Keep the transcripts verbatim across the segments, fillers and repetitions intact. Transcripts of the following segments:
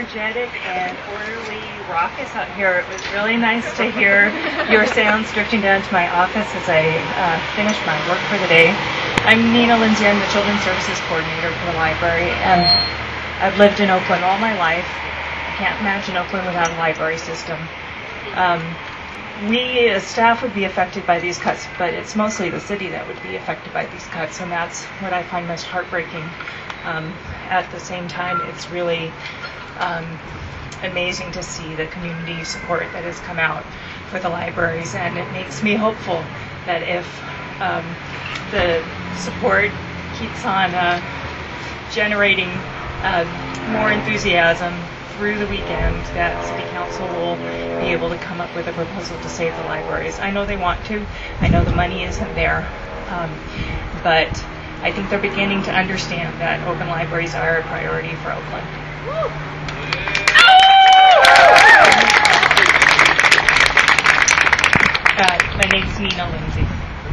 energetic and orderly raucous out here. It was really nice to hear your sounds drifting down to my office as I uh, finish my work for the day. I'm Nina Lindsay. I'm the Children's Services Coordinator for the library, and I've lived in Oakland all my life. I can't imagine Oakland without a library system. Um, we as staff would be affected by these cuts, but it's mostly the city that would be affected by these cuts, and that's what I find most heartbreaking. Um, at the same time, it's really um, amazing to see the community support that has come out for the libraries, and it makes me hopeful that if um, the support keeps on uh, generating uh, more enthusiasm through the weekend, that City Council will be able to come up with a proposal to save the libraries. I know they want to. I know the money isn't there, um, but I think they're beginning to understand that open libraries are a priority for Oakland. Uh, my name's Nina Lindsay.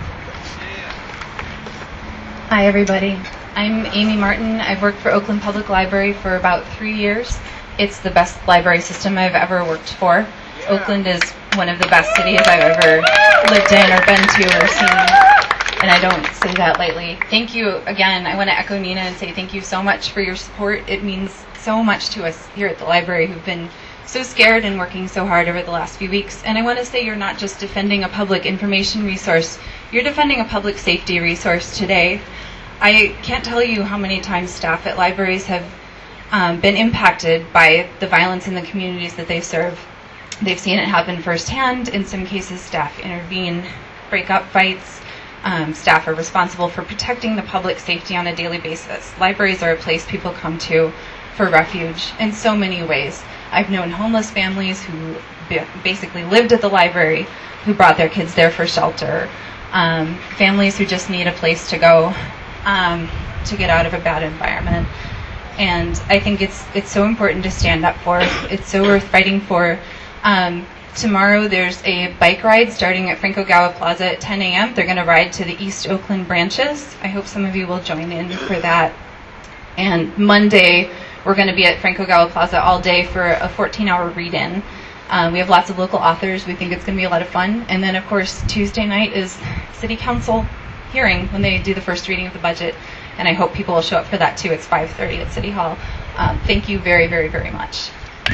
Hi, everybody. I'm Amy Martin. I've worked for Oakland Public Library for about three years. It's the best library system I've ever worked for. Yeah. Oakland is one of the best cities I've ever lived in or been to or seen, and I don't say that lightly. Thank you again. I want to echo Nina and say thank you so much for your support. It means so much to us here at the library who've been so scared and working so hard over the last few weeks. And I want to say you're not just defending a public information resource, you're defending a public safety resource today. I can't tell you how many times staff at libraries have um, been impacted by the violence in the communities that they serve. They've seen it happen firsthand. In some cases, staff intervene, break up fights. Um, staff are responsible for protecting the public safety on a daily basis. Libraries are a place people come to for refuge in so many ways. I've known homeless families who b- basically lived at the library, who brought their kids there for shelter, um, families who just need a place to go um, to get out of a bad environment. And I think it's it's so important to stand up for. It's so worth fighting for. Um, tomorrow there's a bike ride starting at Frank Ogawa Plaza at ten a.m. They're going to ride to the East Oakland branches. I hope some of you will join in for that. And Monday we're going to be at Frank Ogawa Plaza all day for a fourteen-hour read-in. Um, we have lots of local authors. We think it's going to be a lot of fun. And then, of course, Tuesday night is City Council hearing when they do the first reading of the budget. And I hope people will show up for that, too. It's five thirty at City Hall. Um, thank you very, very, very much.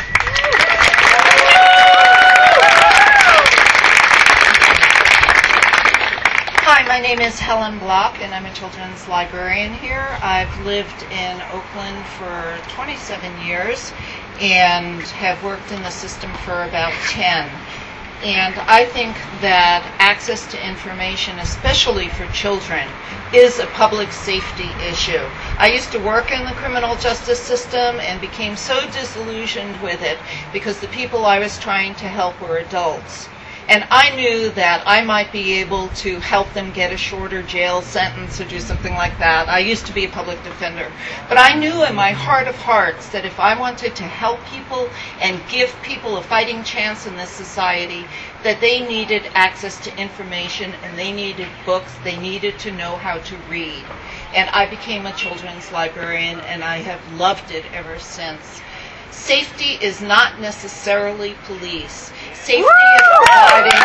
Hi, my name is Helen Block, and I'm a children's librarian here. I've lived in Oakland for twenty-seven years and have worked in the system for about ten. And I think that access to information, especially for children, is a public safety issue. I used to work in the criminal justice system and became so disillusioned with it because the people I was trying to help were adults. And I knew that I might be able to help them get a shorter jail sentence or do something like that. I used to be a public defender. But I knew in my heart of hearts that if I wanted to help people and give people a fighting chance in this society, that they needed access to information and they needed books. They needed to know how to read. And I became a children's librarian, and I have loved it ever since. Safety is not necessarily police. Safety is providing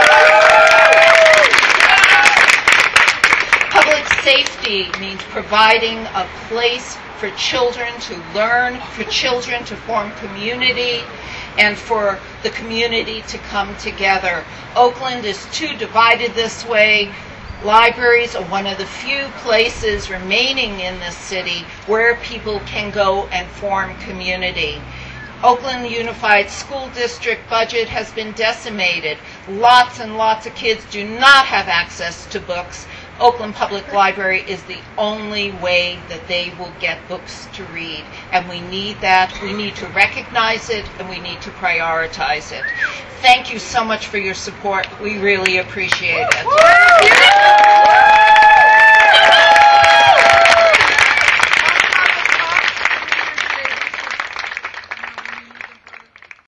public safety means providing a place for children to learn, for children to form community, and for the community to come together. Oakland is too divided this way. Libraries are one of the few places remaining in this city where people can go and form community. Oakland Unified School District budget has been decimated. Lots and lots of kids do not have access to books. Oakland Public Library is the only way that they will get books to read. And we need that. We need to recognize it, and we need to prioritize it. Thank you so much for your support. We really appreciate it.